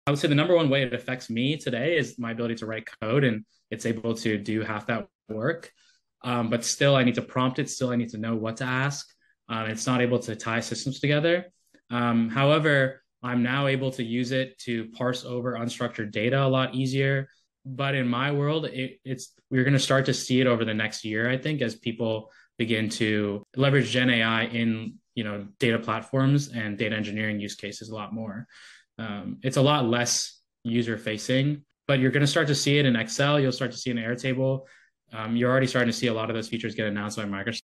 I would say the number one way it affects me today is my ability to write code, and it's able to do half that work. But still, I need to prompt it. Still, I need to know what to ask. It's not able to tie systems together. However, I'm now able to use it to parse over unstructured data a lot easier. But in my world, it's we're going to start to see it over the next year, I think, as people begin to leverage Gen AI in data platforms and data engineering use cases a lot more. It's a lot less user facing, but you're going to start to see it in Excel. You'll start to see it in Airtable. You're already starting to see a lot of those features get announced by Microsoft.